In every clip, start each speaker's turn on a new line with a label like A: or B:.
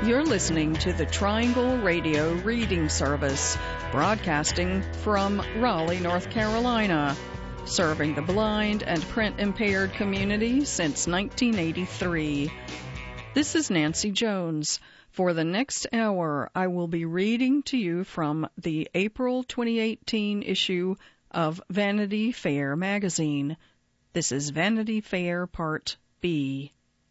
A: You're listening to the Triangle Radio Reading Service, broadcasting from Raleigh, North Carolina, serving the blind and print-impaired community since 1983. This is Nancy Jones. For the next hour, I will be reading to you from the April 2018 issue of Vanity Fair magazine. This is Vanity Fair Part B.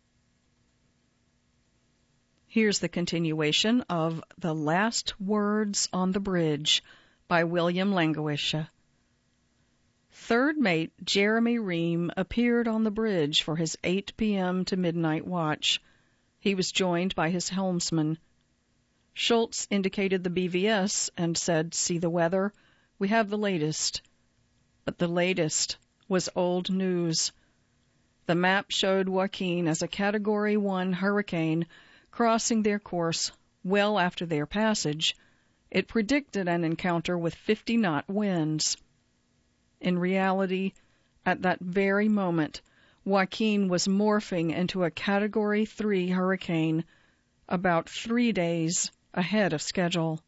A: Here's the continuation of The Last Words on the Bridge by William Langewiesche. Third mate Jeremy Ream appeared on the bridge for his 8 p.m. to midnight watch. He was joined by his helmsman. Schultz indicated the BVS and said, "See the weather? We have the latest." But the latest was old news. The map showed Joaquin as a Category 1 hurricane crossing their course well after their passage. It predicted an encounter with 50-knot winds. In reality, at that very moment, Joaquin was morphing into a Category 3 hurricane about 3 days ahead of schedule.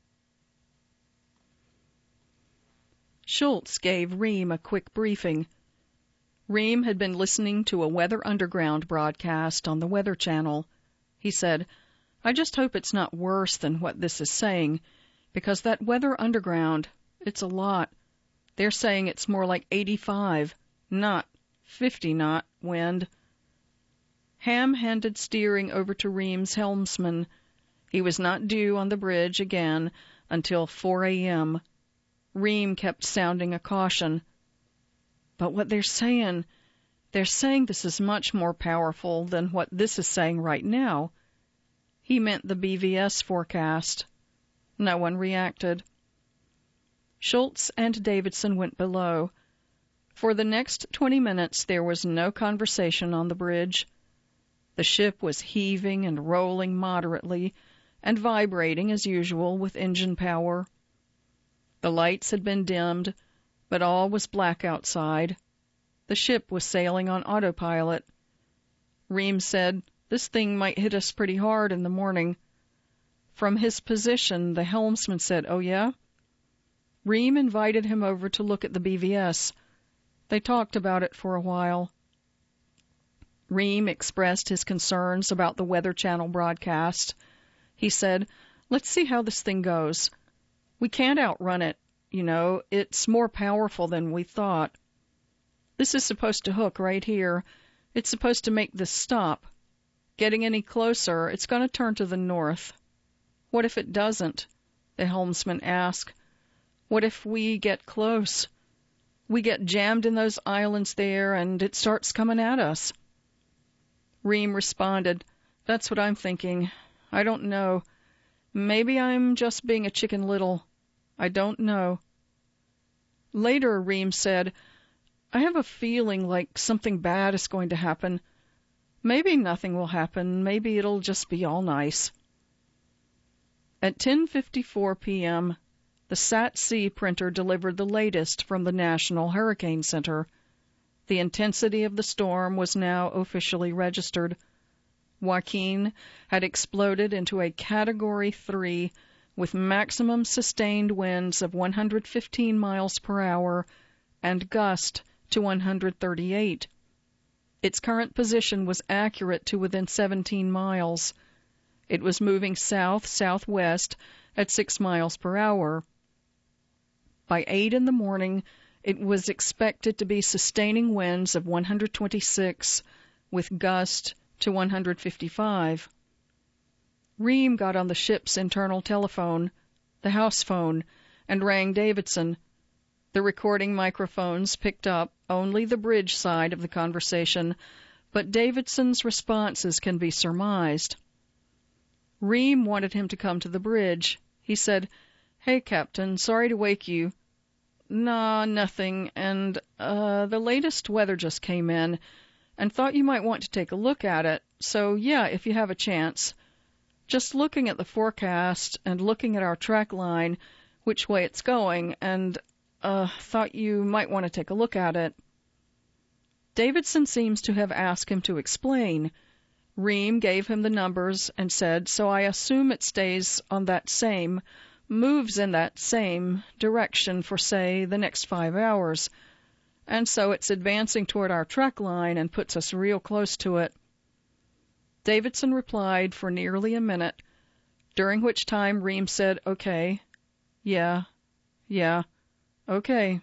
A: Schultz gave Ream a quick briefing. Ream had been listening to a Weather Underground broadcast on the Weather Channel. He said, "I just hope it's not worse than what this is saying, because that Weather Underground, it's a lot. They're saying it's more like 85, not 50-knot wind." Ham handed steering over to Ream's helmsman. He was not due on the bridge again until 4 a.m. Ream kept sounding a caution. "But what they're saying this is much more powerful than what this is saying right now." He meant the BVS forecast. No one reacted. Schultz and Davidson went below. For the next 20 minutes there was no conversation on the bridge. The ship was heaving and rolling moderately and vibrating as usual with engine power. The lights had been dimmed, but all was black outside. The ship was sailing on autopilot. Ream said, "This thing might hit us pretty hard in the morning." From his position, the helmsman said, "Oh, yeah?" Ream invited him over to look at the BVS. They talked about it for a while. Ream expressed his concerns about the Weather Channel broadcast. He said, "Let's see how this thing goes. We can't outrun it, you know. It's more powerful than we thought. This is supposed to hook right here. It's supposed to make this stop. Getting any closer, it's going to turn to the north." "What if it doesn't?" the helmsman asked. "What if we get close? We get jammed in those islands there and it starts coming at us?" Ream responded, "That's what I'm thinking. I don't know. Maybe I'm just being a Chicken Little. I don't know." Later, Ream said, "I have a feeling like something bad is going to happen. Maybe nothing will happen. Maybe it'll just be all nice." At 10:54 p.m., the SAT-C printer delivered the latest from the National Hurricane Center. The intensity of the storm was now officially registered. Joaquin had exploded into a Category 3 with maximum sustained winds of 115 miles per hour and gust to 138. Its current position was accurate to within 17 miles. It was moving south-southwest at 6 miles per hour. By 8 in the morning, it was expected to be sustaining winds of 126 with gust to 155. Ream got on the ship's internal telephone, the house phone, and rang Davidson. The recording microphones picked up only the bridge side of the conversation, but Davidson's responses can be surmised. Ream wanted him to come to the bridge. He said, "Hey, Captain, sorry to wake you." "Nah, nothing, and the latest weather just came in, and thought you might want to take a look at it, so yeah, if you have a chance. Just looking at the forecast and looking at our track line, which way it's going, and thought you might want to take a look at it." Davidson seems to have asked him to explain. Ream gave him the numbers and said, "So I assume it stays on that same, moves in that same direction for, say, the next 5 hours. And so it's advancing toward our trek line and puts us real close to it." Davidson replied for nearly a minute, during which time Ream said, "Okay, yeah, okay."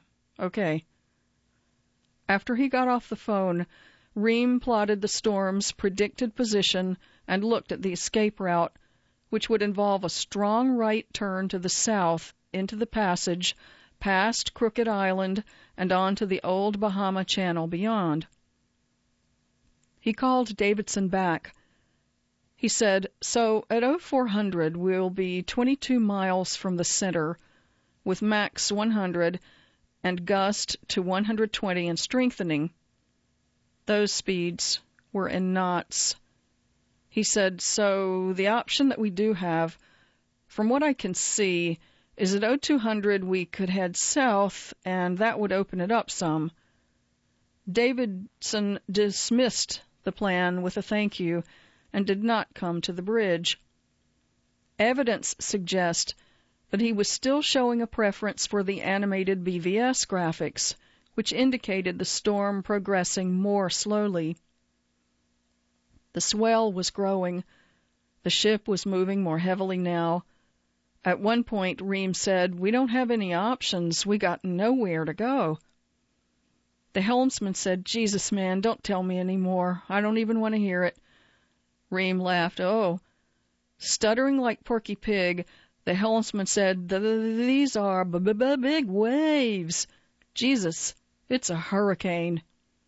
A: After he got off the phone, Ream plotted the storm's predicted position and looked at the escape route, which would involve a strong right turn to the south into the passage, past Crooked Island, and on to the old Bahama Channel beyond. He called Davidson back. He said, "So at 0400 we'll be 22 miles from the center, with max 100 and gust to 120 and strengthening." Those speeds were in knots. He said, "So the option that we do have, from what I can see, is at 0200 we could head south, and that would open it up some." Davidson dismissed the plan with a thank you and did not come to the bridge. Evidence suggests that he was still showing a preference for the animated BVS graphics, which indicated the storm progressing more slowly. The swell was growing. The ship was moving more heavily now. At one point, Ream said, "We don't have any options. We got nowhere to go." The helmsman said, "Jesus, man, don't tell me any more. I don't even want to hear it." Ream laughed. "Oh." Stuttering like Porky Pig, the helmsman said, "These are big waves. Jesus, it's a hurricane."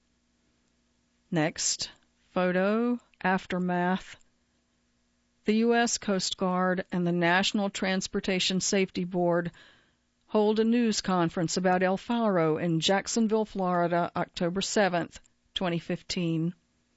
A: Next photo, aftermath. The U.S. Coast Guard and the National Transportation Safety Board hold a news conference about El Faro in Jacksonville, Florida, October 7th, 2015.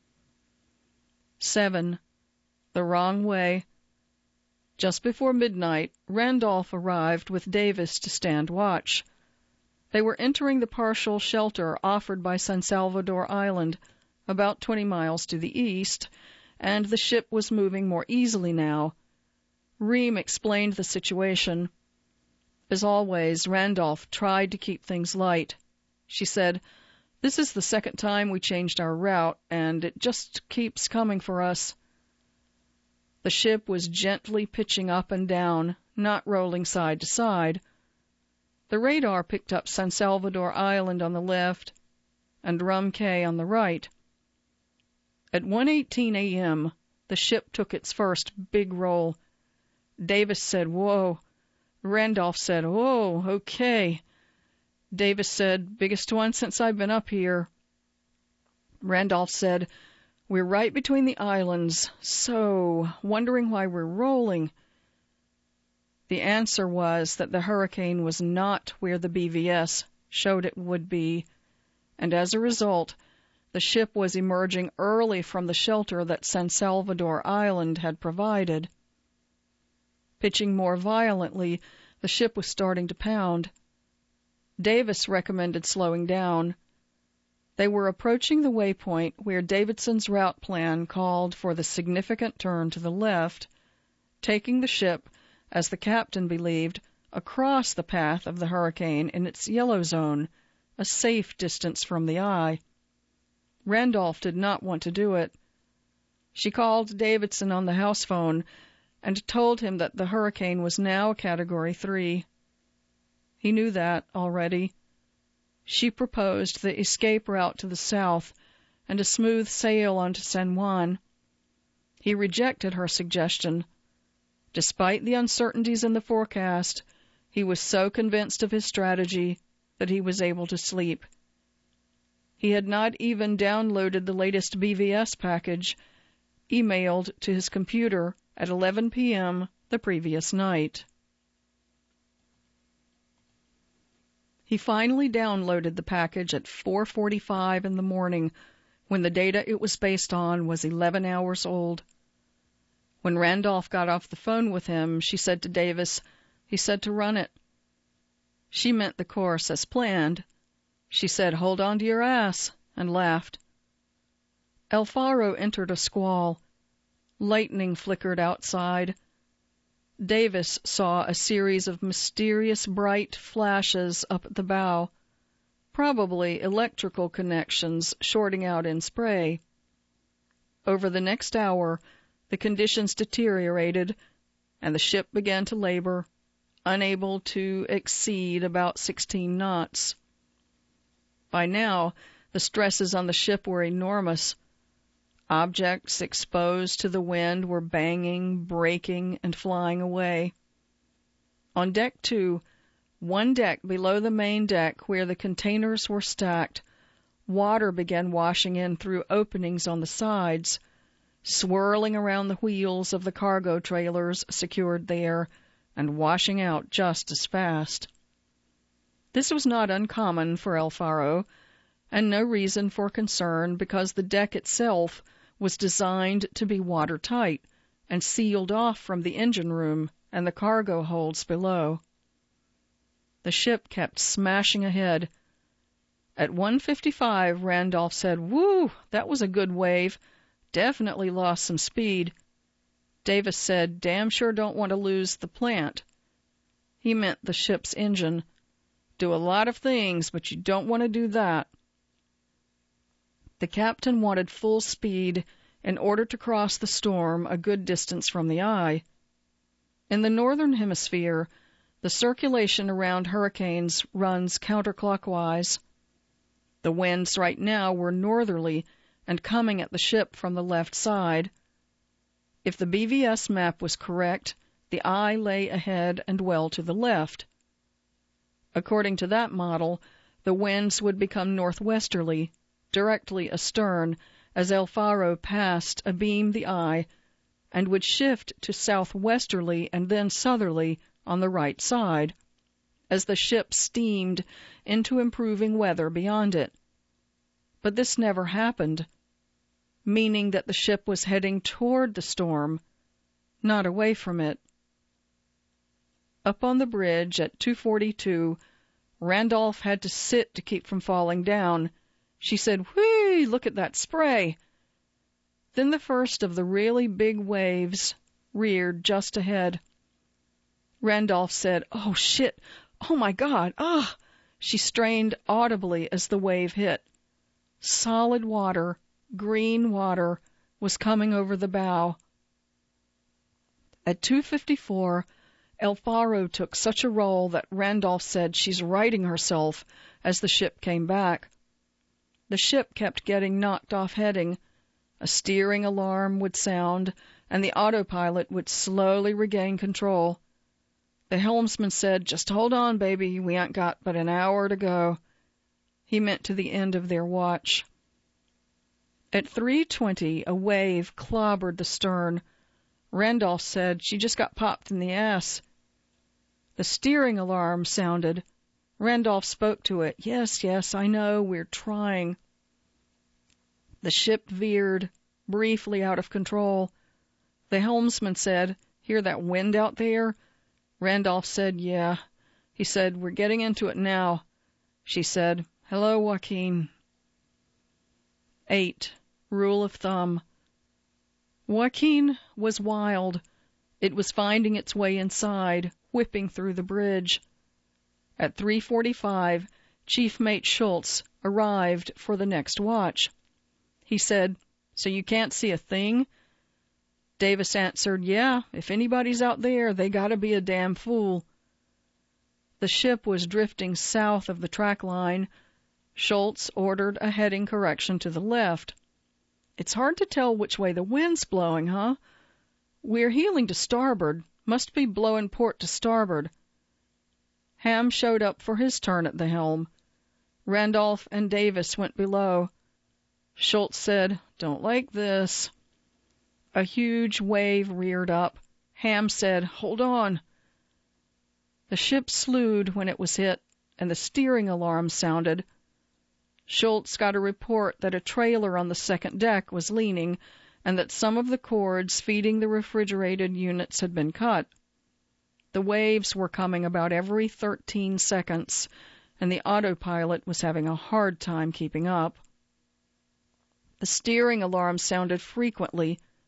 A: 7. The wrong way. Just before midnight, Randolph arrived with Davis to stand watch. They were entering the partial shelter offered by San Salvador Island, about 20 miles to the east, and the ship was moving more easily now. Ream explained the situation. As always, Randolph tried to keep things light. She said, "This is the second time we changed our route, and it just keeps coming for us." The ship was gently pitching up and down, not rolling side to side. The radar picked up San Salvador Island on the left and Rum Cay on the right. At 1:18 a.m., the ship took its first big roll. Davis said, "Whoa." Randolph said, "Whoa, okay." Davis said, "Biggest one since I've been up here." Randolph said, "We're right between the islands, so wondering why we're rolling." The answer was that the hurricane was not where the BVS showed it would be, and as a result, the ship was emerging early from the shelter that San Salvador Island had provided. Pitching more violently, the ship was starting to pound. Davis recommended slowing down. They were approaching the waypoint where Davidson's route plan called for the significant turn to the left, taking the ship, as the captain believed, across the path of the hurricane in its yellow zone, a safe distance from the eye. Randolph did not want to do it. She called Davidson on the house phone and told him that the hurricane was now a Category 3. He knew that already. She proposed the escape route to the south and a smooth sail onto San Juan. He rejected her suggestion. Despite the uncertainties in the forecast, he was so convinced of his strategy that he was able to sleep. He had not even downloaded the latest BVS package, emailed to his computer at 11 p.m. the previous night. He finally downloaded the package at 4:45 in the morning, when the data it was based on was 11 hours old. When Randolph got off the phone with him, she said to Davis, "He said to run it." She meant the course as planned. She said, "Hold on to your ass," and laughed. El Faro entered a squall. Lightning flickered outside. Davis saw a series of mysterious bright flashes up at the bow, probably electrical connections shorting out in spray. Over the next hour, the conditions deteriorated, and the ship began to labor, unable to exceed about 16 knots. By now, the stresses on the ship were enormous. Objects exposed to the wind were banging, breaking, and flying away. On deck 2, one deck below the main deck where the containers were stacked, water began washing in through openings on the sides, swirling around the wheels of the cargo trailers secured there, and washing out just as fast. This was not uncommon for El Faro, and no reason for concern because the deck itself was designed to be watertight and sealed off from the engine room and the cargo holds below. The ship kept smashing ahead. At 1:55, Randolph said, "Whew, that was a good wave. Definitely lost some speed." Davis said, "Damn sure don't want to lose the plant." He meant the ship's engine. "Do a lot of things, but you don't want to do that." The captain wanted full speed in order to cross the storm a good distance from the eye. In the northern hemisphere, the circulation around hurricanes runs counterclockwise. The winds right now were northerly and coming at the ship from the left side. If the BVS map was correct, the eye lay ahead and well to the left. According to that model, the winds would become northwesterly, directly astern, as El Faro passed abeam the eye, and would shift to southwesterly and then southerly on the right side, as the ship steamed into improving weather beyond it. But this never happened, meaning that the ship was heading toward the storm, not away from it. Up on the bridge at 2:42, Randolph had to sit to keep from falling down. She said, "Whee, look at that spray." Then the first of the really big waves reared just ahead. Randolph said, "Oh, shit. Oh, my God. Ah!" She strained audibly as the wave hit. Solid water, green water, was coming over the bow. At 2:54, El Faro took such a roll that Randolph said, "She's righting herself," as the ship came back. The ship kept getting knocked off heading. A steering alarm would sound, and the autopilot would slowly regain control. The helmsman said, "Just hold on, baby, we ain't got but an hour to go." He meant to the end of their watch. At 3:20, a wave clobbered the stern. Randolph said, "She just got popped in the ass." The steering alarm sounded. Randolph spoke to it. "Yes, yes, I know, we're trying." The ship veered, briefly out of control. The helmsman said, "Hear that wind out there?" Randolph said, "Yeah." He said, "We're getting into it now." She said, "Hello, Joaquin." 8. Rule of thumb. Joaquin was wild. It was finding its way inside, whipping through the bridge. At 3:45, Chief Mate Schultz arrived for the next watch. He said, "So you can't see a thing?" Davis answered, "Yeah, if anybody's out there, they gotta be a damn fool." The ship was drifting south of the track line. Schultz ordered a heading correction to the left. "It's hard to tell which way the wind's blowing, huh?" "We're heeling to starboard. Must be blowing port to starboard." Ham showed up for his turn at the helm. Randolph and Davis went below. Schultz said, "Don't like this." A huge wave reared up. Ham said, "Hold on." The ship slewed when it was hit, and the steering alarm sounded. Schultz got a report that a trailer on the second deck was leaning, and that some of the cords feeding the refrigerated units had been cut. The waves were coming about every 13 seconds, and the autopilot was having a hard time keeping up. The steering alarm sounded frequently.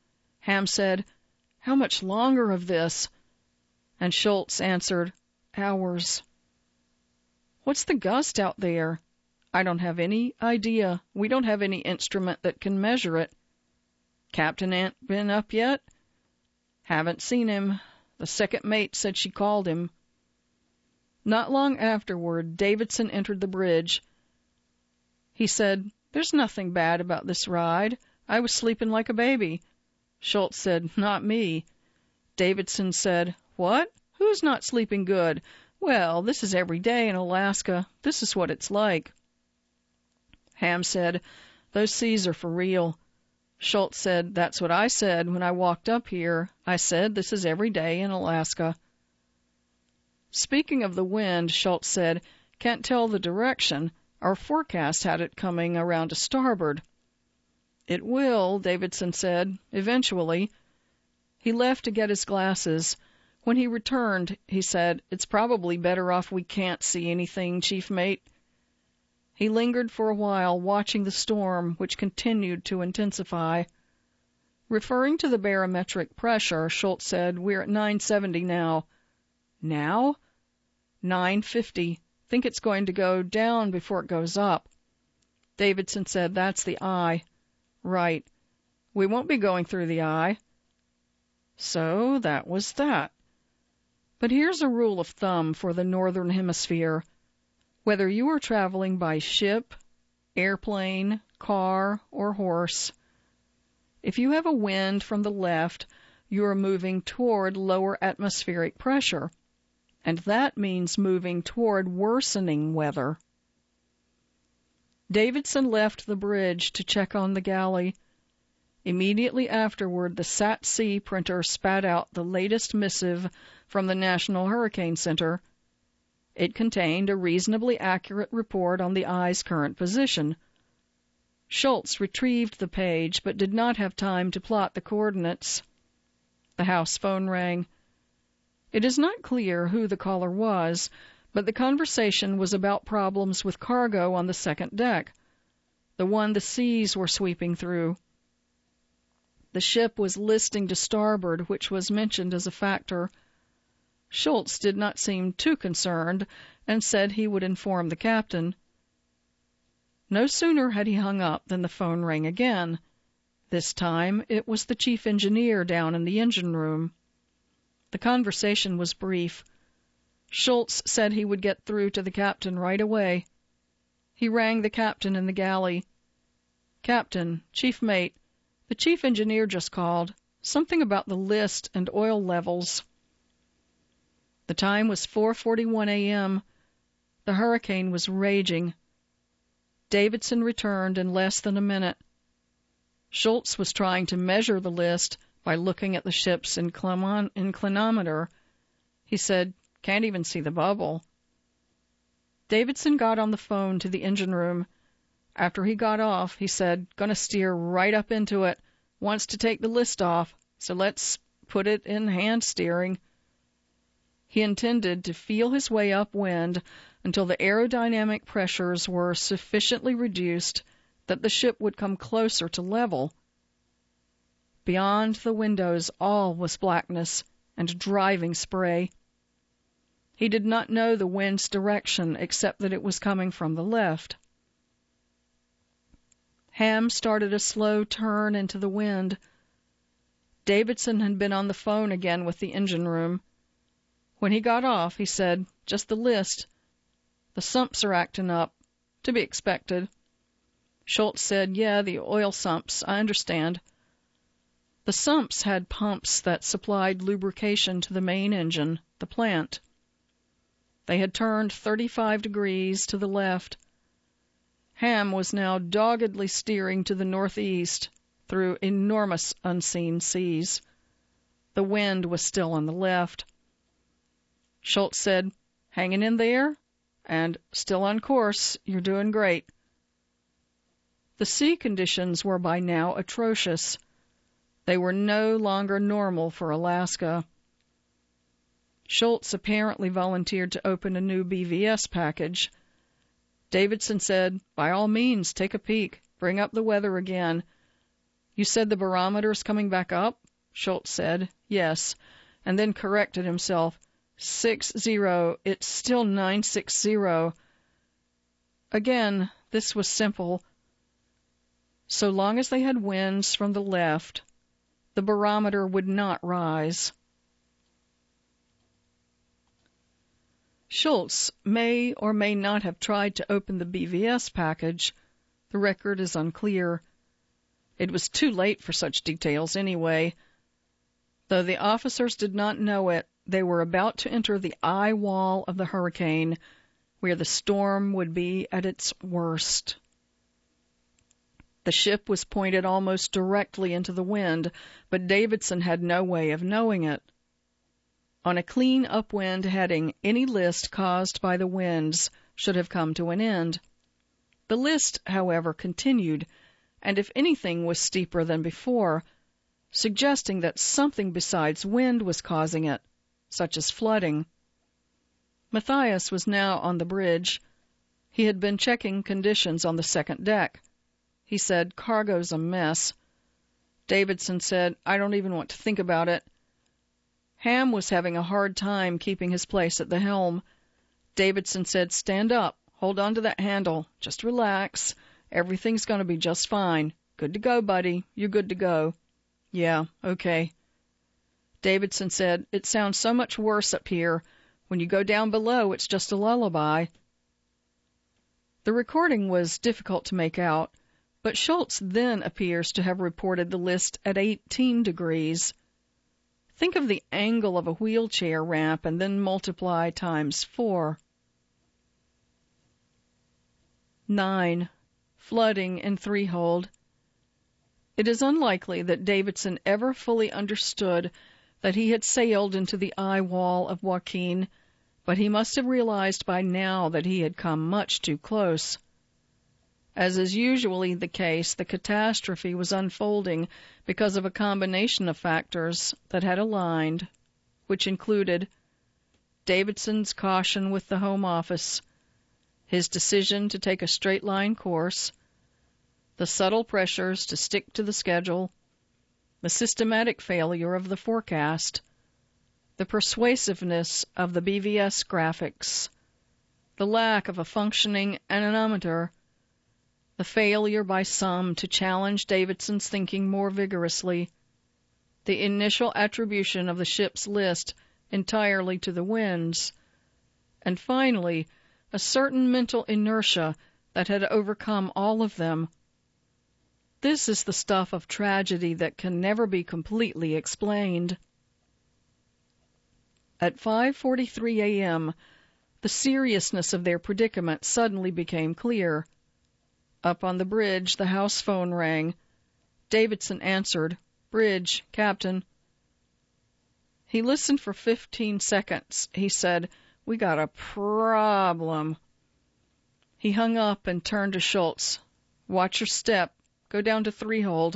A: Ham said, "How much longer of this?" And Schultz answered, "Hours." "What's the gust out there?" "I don't have any idea. We don't have any instrument that can measure it." "Captain ain't been up yet?" "Haven't seen him. The second mate said she called him." Not long afterward, Davidson entered the bridge. He said, "There's nothing bad about this ride. I was sleeping like a baby." Schultz said, "Not me." Davidson said, "What? Who's not sleeping good? Well, this is every day in Alaska. This is what it's like." Ham said, "Those seas are for real." Schultz said, "That's what I said when I walked up here. I said this is every day in Alaska." Speaking of the wind, Schultz said, "Can't tell the direction. Our forecast had it coming around to starboard." "It will," Davidson said, "eventually." He left to get his glasses. When he returned, he said, "It's probably better off we can't see anything, Chief Mate." He lingered for a while, watching the storm, which continued to intensify. Referring to the barometric pressure, Schultz said, "We're at 970 now." "Now?" 950. Think it's going to go down before it goes up." Davidson said, "That's the eye." "Right. We won't be going through the eye." So that was that. But here's a rule of thumb for the Northern Hemisphere. Whether you are traveling by ship, airplane, car, or horse, if you have a wind from the left, you are moving toward lower atmospheric pressure, and that means moving toward worsening weather. Davidson left the bridge to check on the galley. Immediately afterward, the SAT-C printer spat out the latest missive from the National Hurricane Center. It contained a reasonably accurate report on the eye's current position. Schultz retrieved the page, but did not have time to plot the coordinates. The house phone rang. It is not clear who the caller was, but the conversation was about problems with cargo on the second deck, the one the seas were sweeping through. The ship was listing to starboard, which was mentioned as a factor. Schultz did not seem too concerned and said he would inform the captain. No sooner had he hung up than the phone rang again. This time it was the chief engineer down in the engine room. The conversation was brief. Schultz said he would get through to the captain right away. He rang the captain in the galley. "Captain, chief mate, the chief engineer just called. Something about the list and oil levels." The time was 4:41 a.m. The hurricane was raging. Davidson returned in less than a minute. Schultz was trying to measure the list by looking at the ship's inclinometer. He said, "Can't even see the bubble." Davidson got on the phone to the engine room. After he got off, he said, "Gonna steer right up into it. Wants to take the list off, so let's put it in hand steering." He intended to feel his way upwind until the aerodynamic pressures were sufficiently reduced that the ship would come closer to level. Beyond the windows all was blackness and driving spray. He did not know the wind's direction except that it was coming from the left. Ham started a slow turn into the wind. Davidson had been on the phone again with the engine room. When he got off, he said, "Just the list. The sumps are acting up. To be expected." Schultz said, "Yeah, the oil sumps. I understand." The sumps had pumps that supplied lubrication to the main engine, the plant. They had turned 35 degrees to the left. Ham was now doggedly steering to the northeast through enormous unseen seas. The wind was still on the left. Schultz said, "Hanging in there? And still on course. You're doing great." The sea conditions were by now atrocious. They were no longer normal for Alaska. Schultz apparently volunteered to open a new BVS package. Davidson said, "By all means, take a peek. Bring up the weather again. You said the barometer's coming back up?" Schultz said. Yes, and then corrected himself. 60, it's still 960. Again, this was simple. So long as they had winds from the left, the barometer would not rise. Schultz may or may not have tried to open the BVS package. The record is unclear. It was too late for such details anyway. Though the officers did not know it, they were about to enter the eye wall of the hurricane, where the storm would be at its worst. The ship was pointed almost directly into the wind, but Davidson had no way of knowing it. On a clean upwind heading, any list caused by the winds should have come to an end. The list, however, continued, and if anything was steeper than before, suggesting that something besides wind was causing it, such as flooding. Matthias was now on the bridge. He had been checking conditions on the second deck. He said, "Cargo's a mess." Davidson said, "I don't even want to think about it." Ham was having a hard time keeping his place at the helm. Davidson said, "Stand up. Hold on to that handle. Just relax. Everything's going to be just fine. Good to go, buddy. You're good to go." "Yeah, okay." Davidson said, "It sounds so much worse up here. When you go down below, it's just a lullaby." The recording was difficult to make out, but Schultz then appears to have reported the list at 18 degrees. Think of the angle of a wheelchair ramp and then multiply times 4. 9. Flooding in Threehold. It is unlikely that Davidson ever fully understood that he had sailed into the eye wall of Joaquin, but he must have realized by now that he had come much too close. As is usually the case, the catastrophe was unfolding because of a combination of factors that had aligned, which included Davidson's caution with the Home Office, his decision to take a straight-line course, the subtle pressures to stick to the schedule, the systematic failure of the forecast, the persuasiveness of the BVS graphics, the lack of a functioning anemometer, the failure by some to challenge Davidson's thinking more vigorously, the initial attribution of the ship's list entirely to the winds, and finally, a certain mental inertia that had overcome all of them. This is the stuff of tragedy that can never be completely explained. At 5:43 a.m., the seriousness of their predicament suddenly became clear. Up on the bridge, the house phone rang. Davidson answered. "Bridge, Captain." He listened for 15 seconds. He said, "We got a problem." He hung up and turned to Schultz. "Watch your step. Go down to Threehold."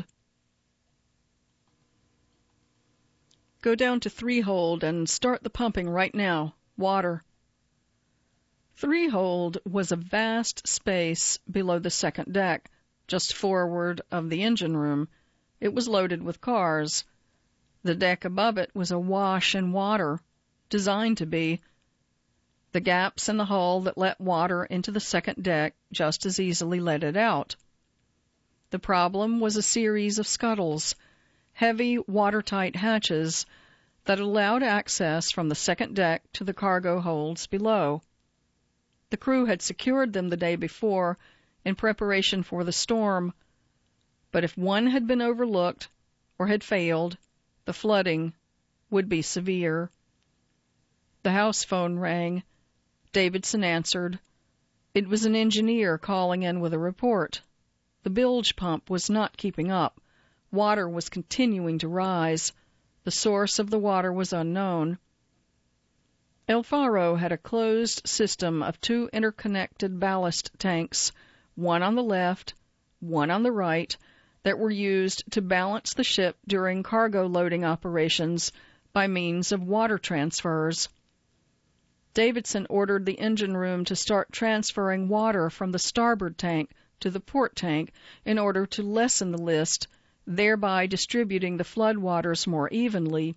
A: "Go down to Threehold and start the pumping right now. Water." Threehold was a vast space below the second deck, just forward of the engine room. It was loaded with cars. The deck above it was awash in water, designed to be. The gaps in the hull that let water into the second deck just as easily let it out. The problem was a series of scuttles, heavy watertight hatches that allowed access from the second deck to the cargo holds below. The crew had secured them the day before in preparation for the storm, but if one had been overlooked or had failed, the flooding would be severe. The house phone rang. Davidson answered. It was an engineer calling in with a report. The bilge pump was not keeping up. Water was continuing to rise. The source of the water was unknown. El Faro had a closed system of 2 interconnected ballast tanks, one on the left, one on the right, that were used to balance the ship during cargo loading operations by means of water transfers. Davidson ordered the engine room to start transferring water from the starboard tank to the port tank in order to lessen the list thereby distributing the floodwaters more evenly.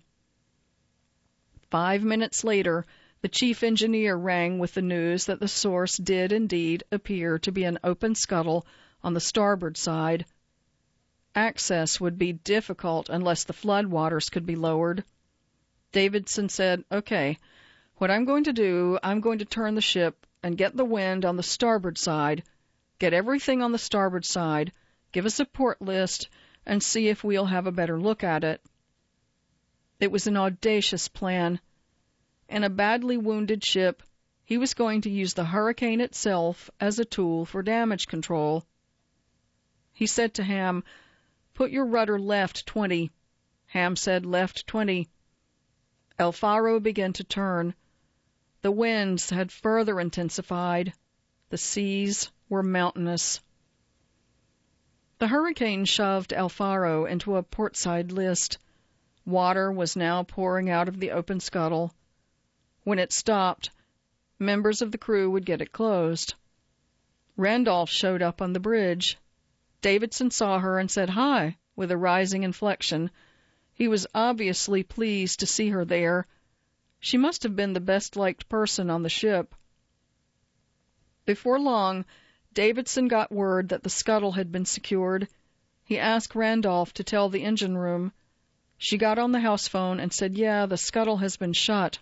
A: 5 minutes later, the chief engineer rang with the news that the source did indeed appear to be an open scuttle on the starboard side. Access would be difficult unless the floodwaters could be lowered. Davidson said, "Okay, what I'm going to do, I'm going to turn the ship and get the wind on the starboard side, get everything on the starboard side, give us a port list, and see if we'll have a better look at it." It was an audacious plan. In a badly wounded ship, he was going to use the hurricane itself as a tool for damage control. He said to Ham, "Put your rudder left 20. Ham said left 20. El Faro began to turn. The winds had further intensified. The seas were mountainous. The hurricane shoved El Faro into a portside list. Water was now pouring out of the open scuttle. When it stopped, members of the crew would get it closed. Randolph showed up on the bridge. Davidson saw her and said hi with a rising inflection. He was obviously pleased to see her there. She must have been the best-liked person on the ship. Before long, Davidson got word that the scuttle had been secured. He asked Randolph to tell the engine room. She got on the house phone and said, "Yeah, the scuttle has been shut."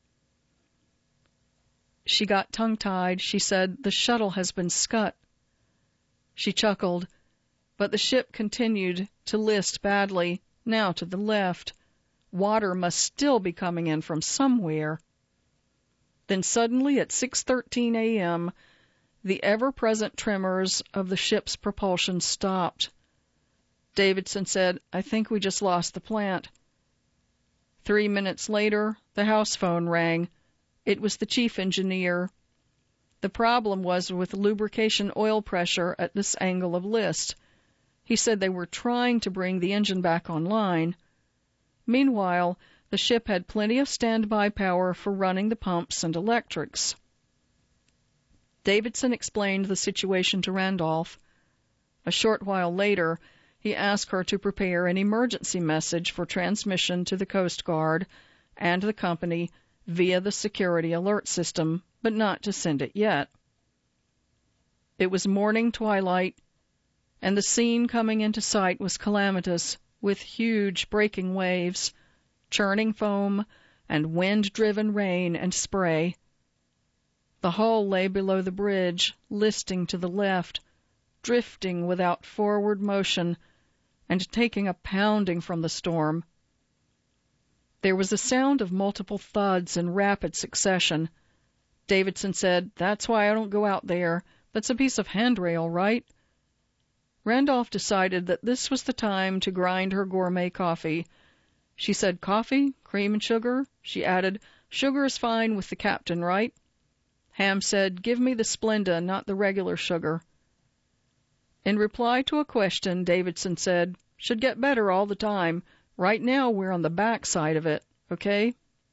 A: She got tongue-tied. She said, "The shuttle has been scut." She chuckled, but the ship continued to list badly, now to the left. Water must still be coming in from somewhere. Then suddenly at 6:13 a.m., the ever-present tremors of the ship's propulsion stopped. Davidson said, "I think we just lost the plant." 3 minutes later, the house phone rang. It was the chief engineer. The problem was with lubrication oil pressure at this angle of list. He said they were trying to bring the engine back online. Meanwhile, the ship had plenty of standby power for running the pumps and electrics. Davidson explained the situation to Randolph. A short while later, he asked her to prepare an emergency message for transmission to the Coast Guard and the company via the security alert system, but not to send it yet. It was morning twilight, and the scene coming into sight was calamitous, with huge breaking waves, churning foam, and wind-driven rain and spray. The hull lay below the bridge, listing to the left, drifting without forward motion, and taking a pounding from the storm. There was a sound of multiple thuds in rapid succession. Davidson said, "That's why I don't go out there. That's a piece of handrail, right?" Randolph decided that this was the time to grind her gourmet coffee. She said, "Coffee? Cream and sugar?" She added, "Sugar is fine with the captain, right?" Ham said, "Give me the Splenda, not the regular sugar." In reply to a question, Davidson said, "Should get better all the time. Right now we're on the back side of it, okay?"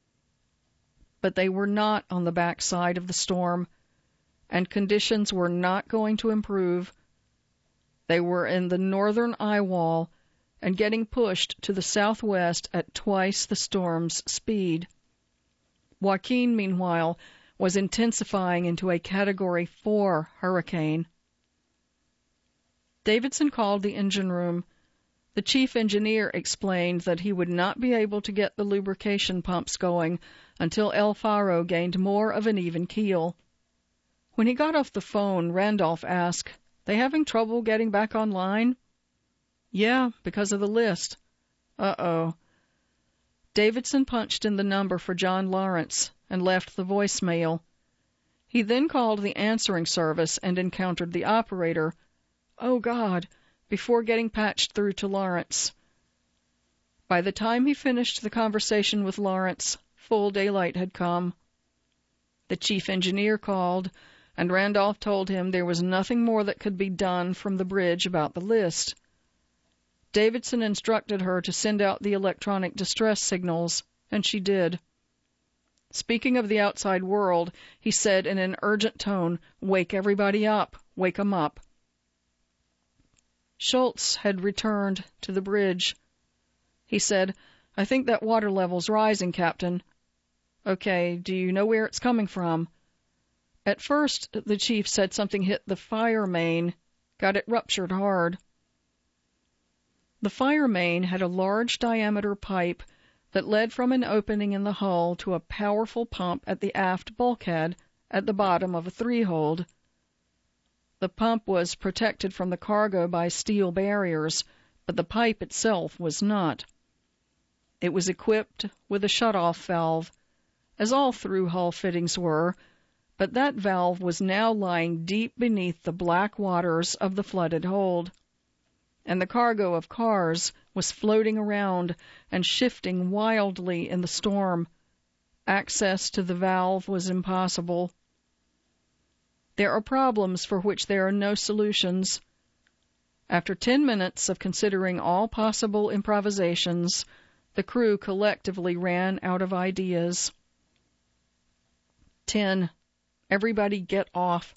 A: But they were not on the back side of the storm, and conditions were not going to improve. They were in the northern eye wall and getting pushed to the southwest at twice the storm's speed. Joaquin, meanwhile, was intensifying into a Category 4 hurricane. Davidson called the engine room. The chief engineer explained that he would not be able to get the lubrication pumps going until El Faro gained more of an even keel. When he got off the phone, Randolph asked, "They having trouble getting back online?" "Yeah, because of the list." "Uh-oh." Davidson punched in the number for John Lawrence and left the voicemail. He then called the answering service and encountered the operator. "Oh, God," before getting patched through to Lawrence. By the time he finished the conversation with Lawrence, full daylight had come. The chief engineer called, and Randolph told him there was nothing more that could be done from the bridge about the list. Davidson instructed her to send out the electronic distress signals, and she did. Speaking of the outside world, he said in an urgent tone, "Wake everybody up. Wake 'em up." Schultz had returned to the bridge. He said, "I think that water level's rising, Captain." "Okay, do you know where it's coming from?" "At first, the chief said something hit the fire main, got it ruptured hard." The fire main had a large diameter pipe that led from an opening in the hull to a powerful pump at the aft bulkhead at the bottom of a three-hold. The pump was protected from the cargo by steel barriers, but the pipe itself was not. It was equipped with a shut-off valve, as all through-hull fittings were, but that valve was now lying deep beneath the black waters of the flooded hold, and the cargo of cars was floating around and shifting wildly in the storm. Access to the valve was impossible. There are problems for which there are no solutions. After 10 minutes of considering all possible improvisations, the crew collectively ran out of ideas. 10. Everybody get off.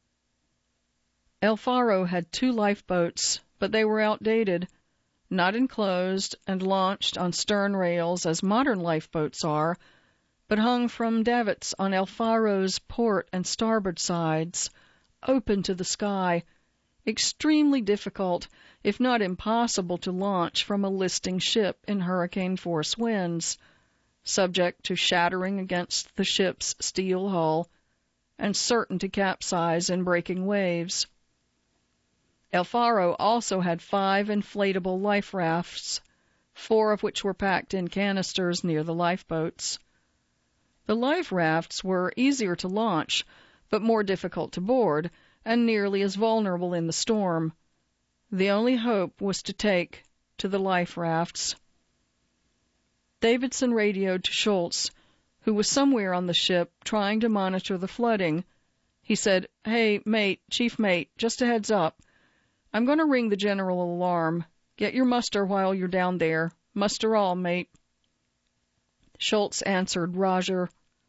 A: El Faro had 2 lifeboats, but they were outdated, not enclosed and launched on stern rails as modern lifeboats are, but hung from davits on El Faro's port and starboard sides, open to the sky, extremely difficult, if not impossible, to launch from a listing ship in hurricane-force winds, subject to shattering against the ship's steel hull, and certain to capsize in breaking waves. El Faro also had 5 inflatable life rafts, 4 of which were packed in canisters near the lifeboats. The life rafts were easier to launch, but more difficult to board, and nearly as vulnerable in the storm. The only hope was to take to the life rafts. Davidson radioed to Schultz, who was somewhere on the ship trying to monitor the flooding. He said, "Hey, mate, chief mate, just a heads up. I'm going to ring the general alarm. Get your muster while you're down there. Muster all, mate." Schultz answered, "Roger."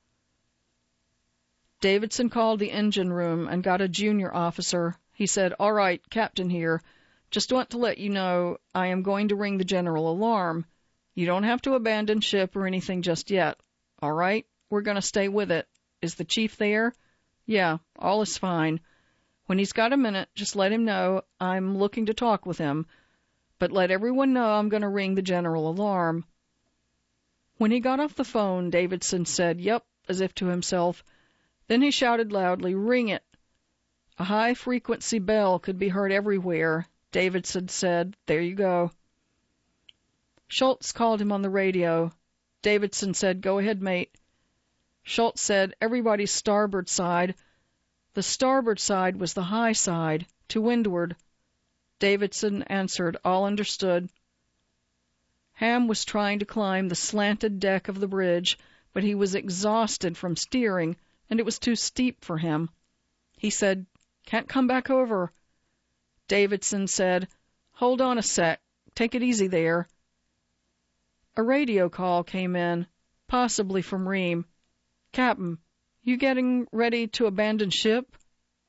A: Davidson called the engine room and got a junior officer. He said, "All right, Captain here. Just want to let you know I am going to ring the general alarm. You don't have to abandon ship or anything just yet. All right? We're going to stay with it. Is the chief there?" "Yeah, all is fine. When he's got a minute, just let him know I'm looking to talk with him. But let everyone know I'm going to ring the general alarm." When he got off the phone, Davidson said, "Yep," as if to himself. Then he shouted loudly, "Ring it." A high-frequency bell could be heard everywhere. Davidson said, "There you go." Schultz called him on the radio. Davidson said, "Go ahead, mate." Schultz said, "Everybody's starboard side." The starboard side was the high side, to windward. Davidson answered, "All understood." Ham was trying to climb the slanted deck of the bridge, but he was exhausted from steering, and it was too steep for him. He said, "Can't come back over." Davidson said, "Hold on a sec. Take it easy there." A radio call came in, possibly from Ream. "Captain, you getting ready to abandon ship?"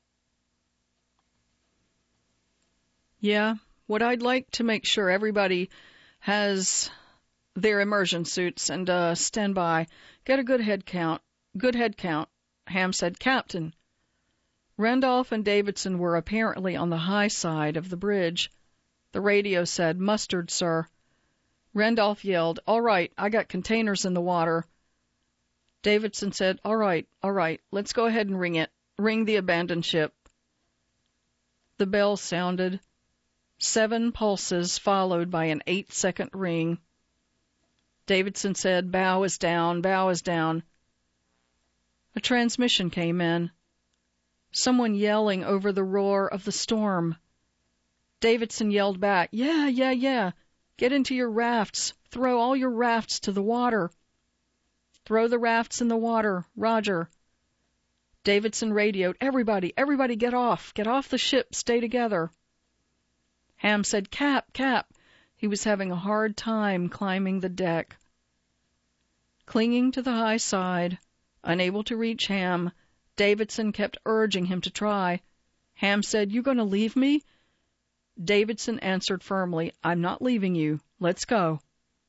A: "Yeah, what I'd like to make sure everybody has their immersion suits and stand by. Get a good head count. Good head count." Ham said, "Captain." Randolph and Davidson were apparently on the high side of the bridge. The radio said, "Mustered, sir." Randolph yelled, "All right, I got containers in the water." Davidson said, all right, let's go ahead and ring it. Ring the abandoned ship." The bell sounded. 7 pulses followed by an 8-second ring. Davidson said, "Bow is down, bow is down." A transmission came in. Someone yelling over the roar of the storm. Davidson yelled back, Yeah. Get into your rafts. Throw all your rafts to the water." "Throw the rafts in the water. Roger." Davidson radioed, Everybody get off. Get off the ship. Stay together." Ham said, Cap. He was having a hard time climbing the deck. Clinging to the high side, unable to reach Ham, Davidson kept urging him to try. Ham said, "You going to leave me?" Davidson answered firmly, "I'm not leaving you. Let's go."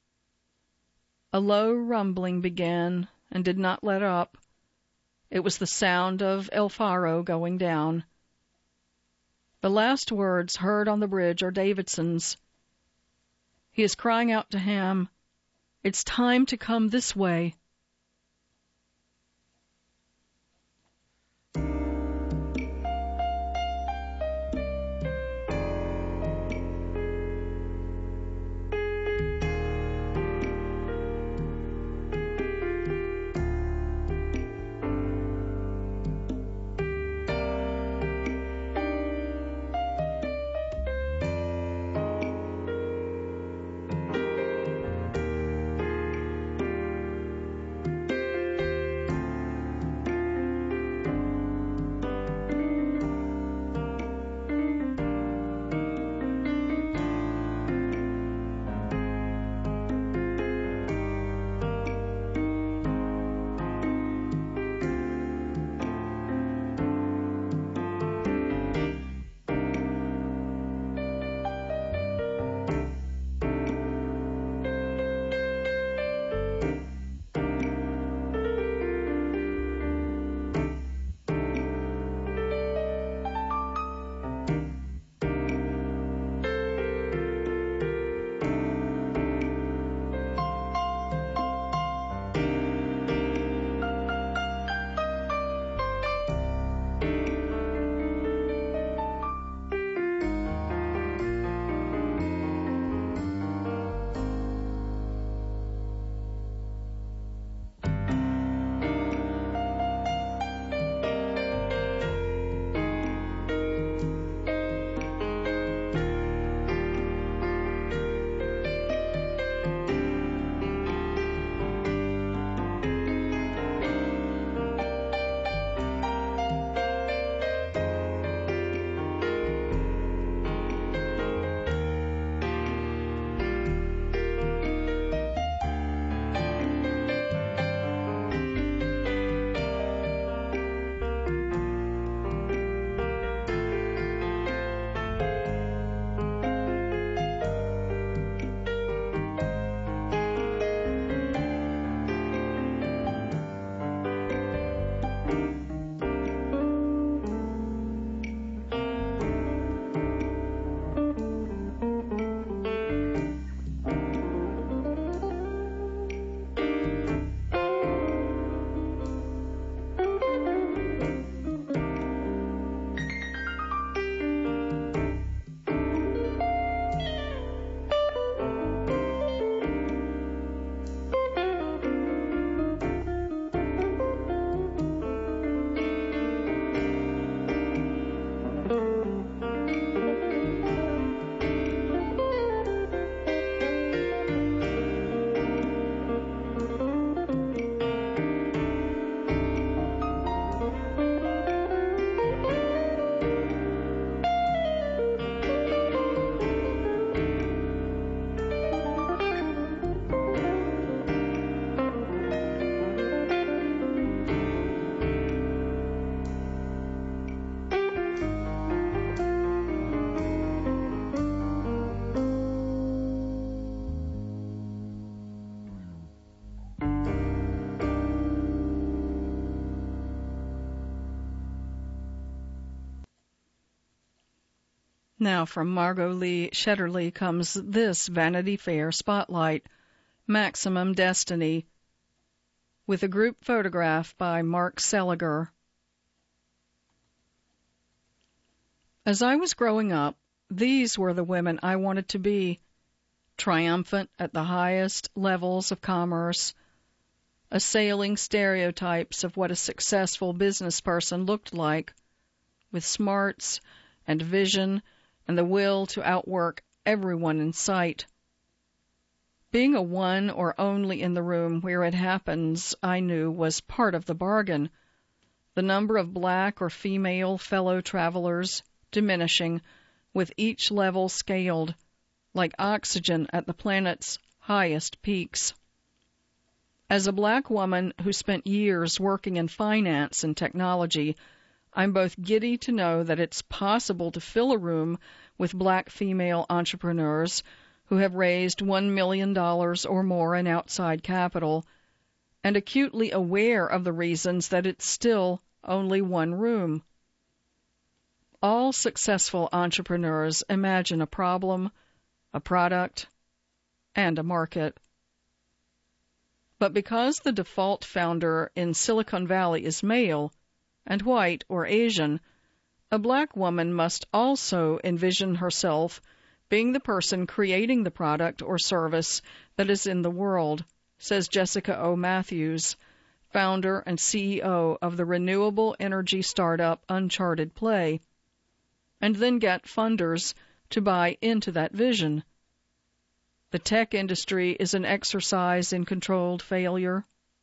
A: A low rumbling began and did not let up. It was the sound of El Faro going down. The last words heard on the bridge are Davidson's. He is crying out to Ham, "It's time to come this way." Now from Margot Lee Shetterly comes this Vanity Fair spotlight, Maximum Destiny, with a group photograph by Mark Seliger. As I was growing up, these were the women I wanted to be, triumphant at the highest levels of commerce, assailing stereotypes of what a successful business person looked like, with smarts and vision and the will to outwork everyone in sight. Being a one or only in the room where it happens, I knew, was part of the bargain, the number of black or female fellow travelers diminishing, with each level scaled, like oxygen at the planet's highest peaks. As a black woman who spent years working in finance and technology, I'm both giddy to know that it's possible to fill a room with black female entrepreneurs who have raised $1 million or more in outside capital, and acutely aware of the reasons that it's still only one room. All successful entrepreneurs imagine a problem, a product, and a market. But because the default founder in Silicon Valley is male, and white or Asian, a black woman must also envision herself being the person creating the product or service that is in the world, says Jessica O. Matthews, founder and CEO of the renewable energy startup Uncharted Play, and then get funders to buy into that vision. The tech industry is an exercise in controlled failure.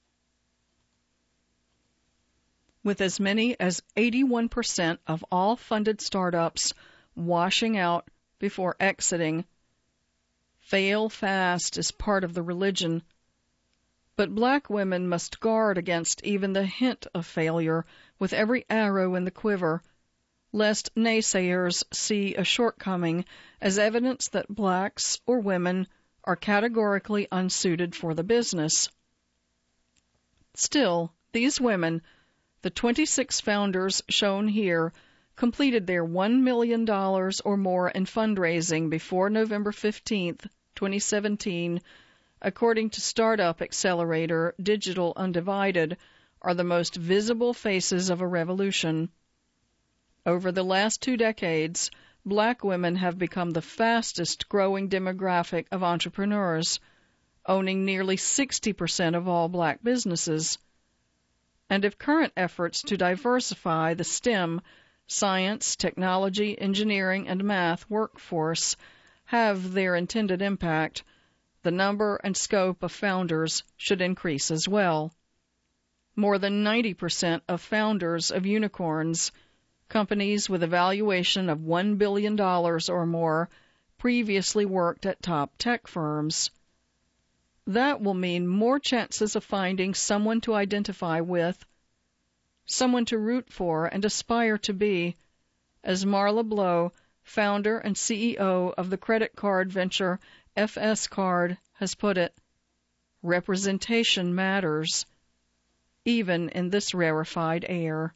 A: With as many as 81% of all funded startups washing out before exiting, fail fast is part of the religion. But black women must guard against even the hint of failure with every arrow in the quiver, lest naysayers see a shortcoming as evidence that blacks or women are categorically unsuited for the business. Still, these women, the 26 founders shown here, completed their $1 million or more in fundraising before November 15, 2017, according to Startup Accelerator Digital Undivided, are the most visible faces of a revolution. Over the last 2 decades, black women have become the fastest growing demographic of entrepreneurs, owning nearly 60% of all black businesses. And if current efforts to diversify the STEM, science, technology, engineering, and math workforce have their intended impact, the number and scope of founders should increase as well. More than 90% of founders of unicorns, companies with a valuation of $1 billion or more, previously worked at top tech firms. That will mean more chances of finding someone to identify with, someone to root for and aspire to be, as Marla Blow, founder and CEO of the credit card venture FS Card, has put it. Representation matters, even in this rarefied air.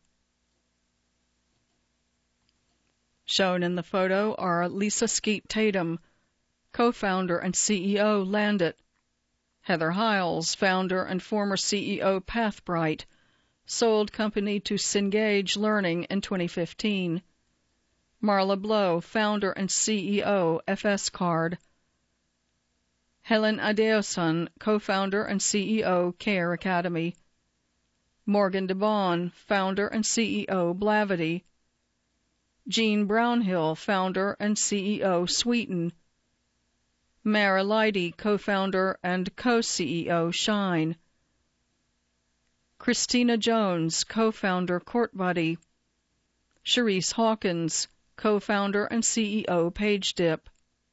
A: Shown in the photo are Lisa Skeet Tatum, co-founder and CEO Landit, Heather Hiles, founder and former CEO Pathbright, sold company to Cengage Learning in 2015. Marla Blow, founder and CEO FS Card. Helen Adeosun, co-founder and CEO Care Academy. Morgan DeBon, founder and CEO Blavity. Jean Brownhill, founder and CEO Sweeten. Mara Leidy, co-founder and co-CEO Shine. Christina Jones, co-founder CourtBuddy. Sharice Hawkins, co-founder and CEO PageDip.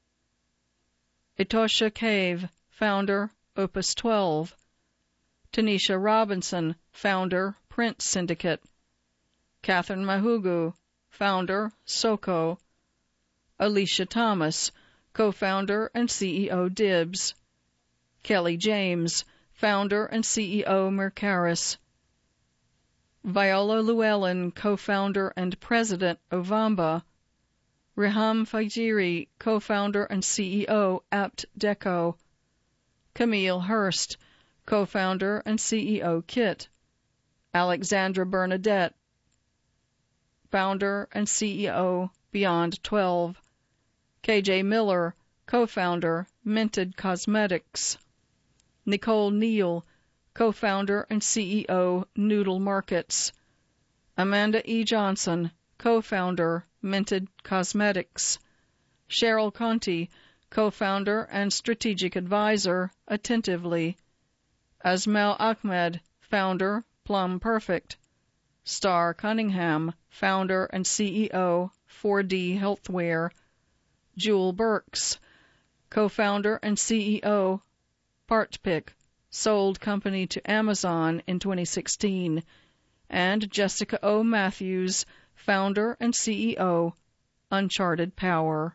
A: Etosha Cave, founder Opus 12. Tanisha Robinson, founder Print Syndicate. Catherine Mahugu, founder Soko. Alicia Thomas, co-founder and CEO Dibs. Kelly James, founder and CEO Mercaris. Viola Llewellyn, co-founder and president Ovamba. Reham Fajiri, co-founder and CEO Apt Deco. Camille Hurst, co-founder and CEO Kit. Alexandra Bernadette, founder and CEO Beyond 12. KJ Miller, co-founder Minted Cosmetics. Nicole Neal, co-founder and CEO Noodle Markets. Amanda E. Johnson, co-founder Minted Cosmetics. Cheryl Conti, co-founder and strategic advisor Attentively. Asmal Ahmed, founder Plum Perfect. Star Cunningham, founder and CEO 4D Healthware. Jewel Burks, co-founder and CEO PartPick, sold company to Amazon in 2016. and Jessica O. Matthews, founder and CEO, Uncharted Power.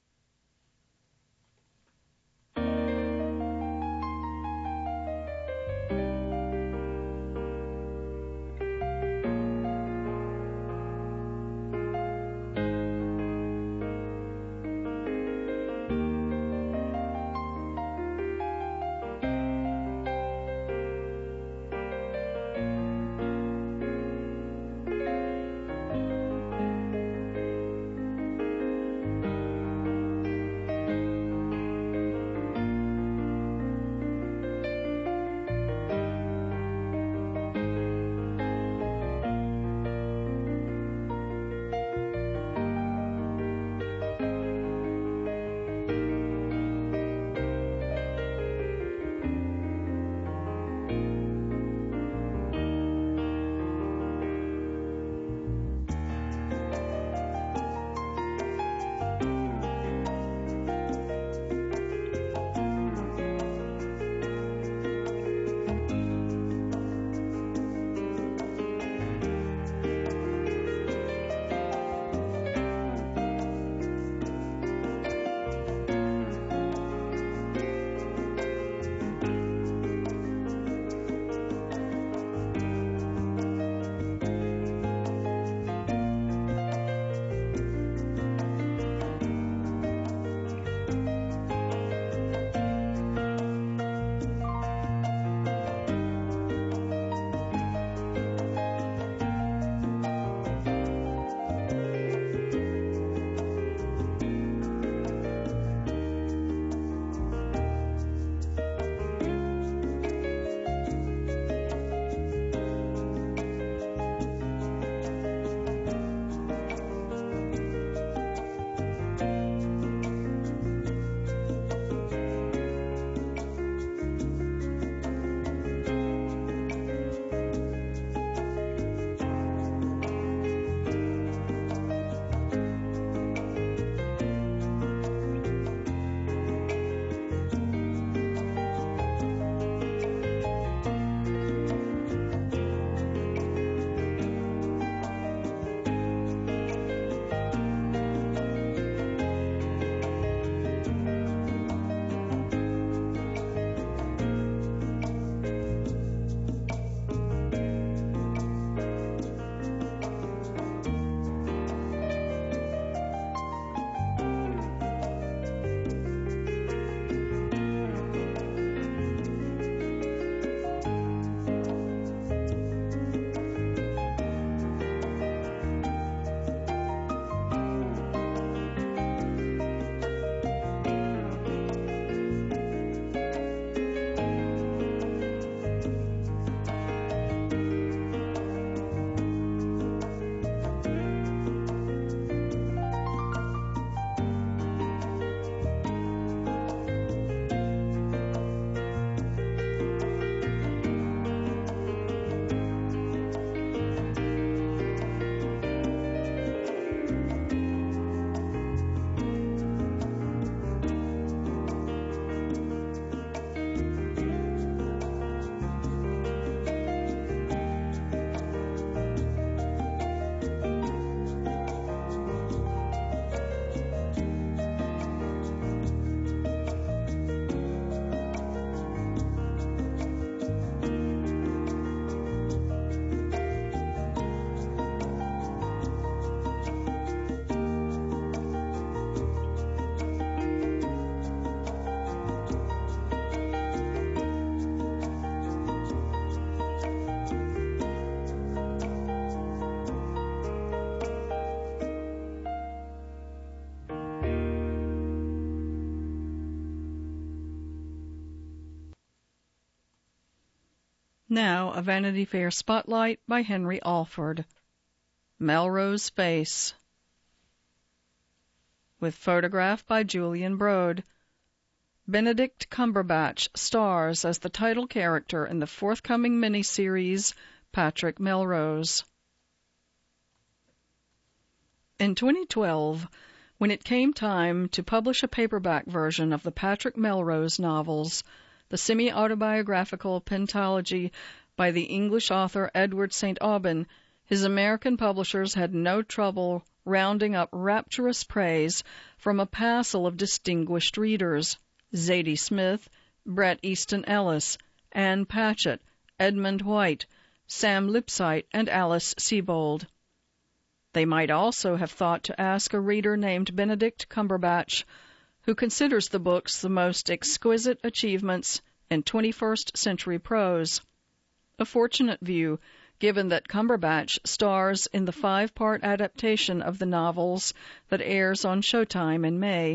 A: Now a Vanity Fair spotlight by Henry Alford. Melrose Face. With photograph by Julian Broad. Benedict Cumberbatch stars as the title character in the forthcoming miniseries Patrick Melrose. In 2012, when it came time to publish a paperback version of the Patrick Melrose novels, the semi-autobiographical pentalogy by the English author Edward St. Aubyn, his American publishers had no trouble rounding up rapturous praise from a passel of distinguished readers: Zadie Smith, Bret Easton Ellis, Anne Patchett, Edmund White, Sam Lipsyte, and Alice Sebold. They might also have thought to ask a reader named Benedict Cumberbatch, who considers the books the most exquisite achievements in 21st century prose. A fortunate view, given that Cumberbatch stars in the 5-part adaptation of the novels that airs on Showtime in May.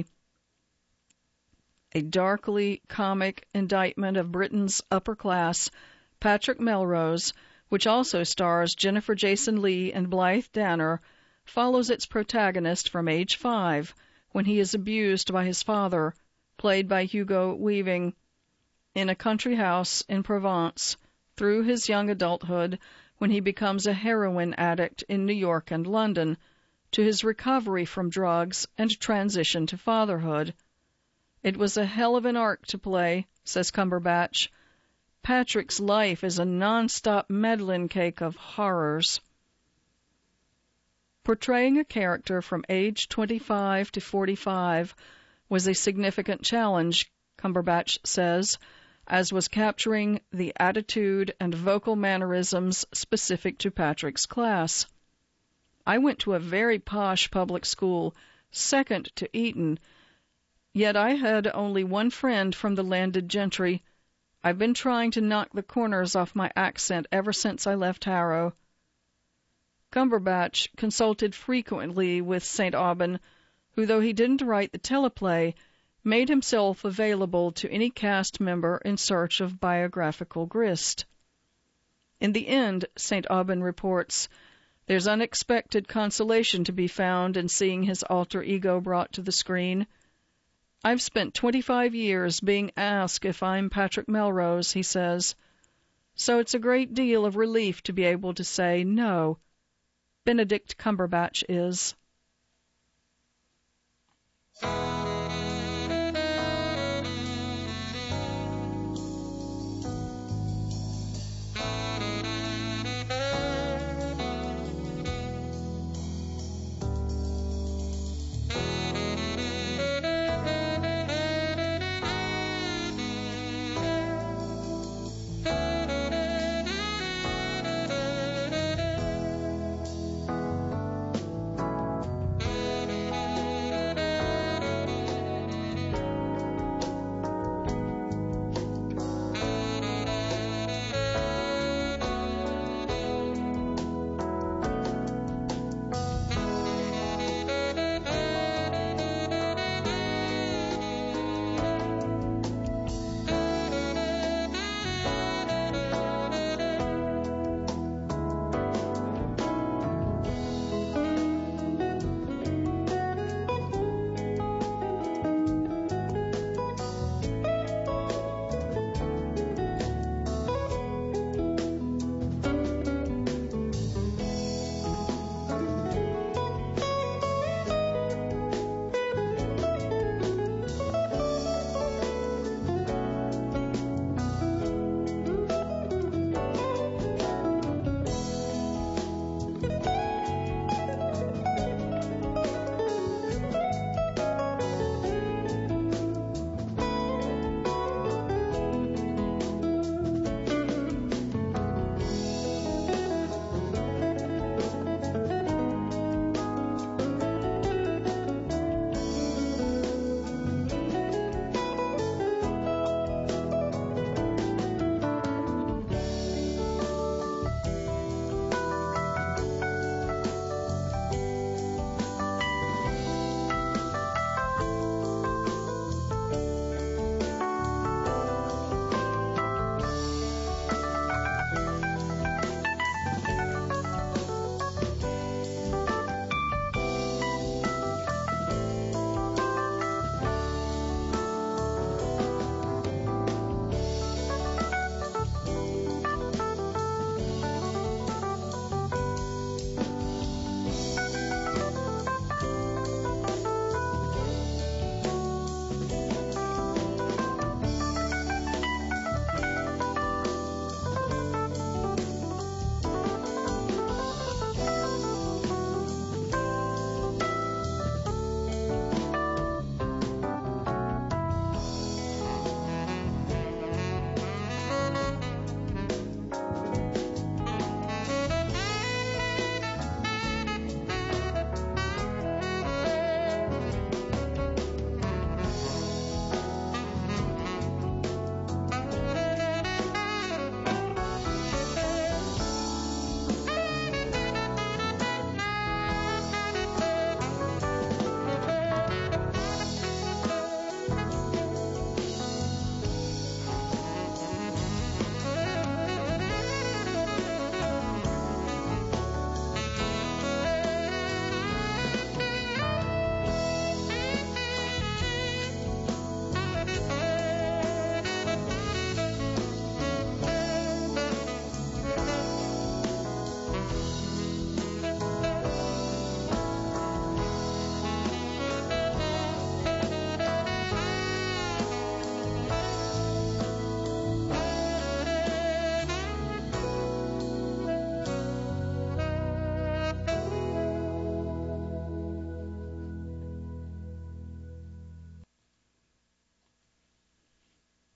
A: A darkly comic indictment of Britain's upper class, Patrick Melrose, which also stars Jennifer Jason Leigh and Blythe Danner, follows its protagonist from age 5, when he is abused by his father, played by Hugo Weaving, in a country house in Provence, through his young adulthood, when he becomes a heroin addict in New York and London, to his recovery from drugs and transition to fatherhood. It was a hell of an arc to play, says Cumberbatch. Patrick's life is a non-stop Medlin cake of horrors. Portraying a character from age 25 to 45 was a significant challenge, Cumberbatch says, as was capturing the attitude and vocal mannerisms specific to Patrick's class. I went to a very posh public school, second to Eton, yet I had only one friend from the landed gentry. I've been trying to knock the corners off my accent ever since I left Harrow. Cumberbatch consulted frequently with St. Aubyn, who, though he didn't write the teleplay, made himself available to any cast member in search of biographical grist. In the end, St. Aubyn reports, there's unexpected consolation to be found in seeing his alter ego brought to the screen. I've spent 25 years being asked if I'm Patrick Melrose, he says, so it's a great deal of relief to be able to say no. Benedict Cumberbatch is.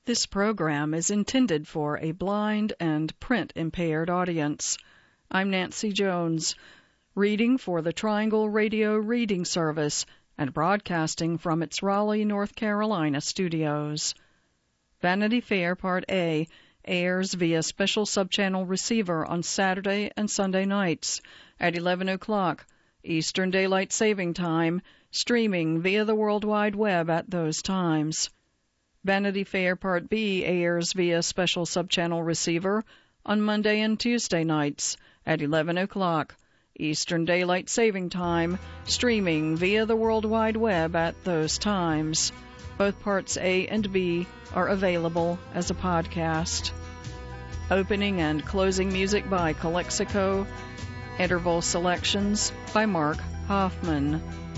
A: This program is intended for a blind and print-impaired audience. I'm Nancy Jones, reading for the Triangle Radio Reading Service and broadcasting from its Raleigh, North Carolina studios. Vanity Fair Part A airs via special subchannel receiver on Saturday and Sunday nights at 11 o'clock Eastern Daylight Saving Time, streaming via the World Wide Web at those times. Vanity Fair Part B airs via special subchannel receiver on Monday and Tuesday nights at 11 o'clock Eastern Daylight Saving Time, streaming via the World Wide Web at those times. Both Parts A and B are available as a podcast. Opening and closing music by Calexico. Interval selections by Mark Hoffman.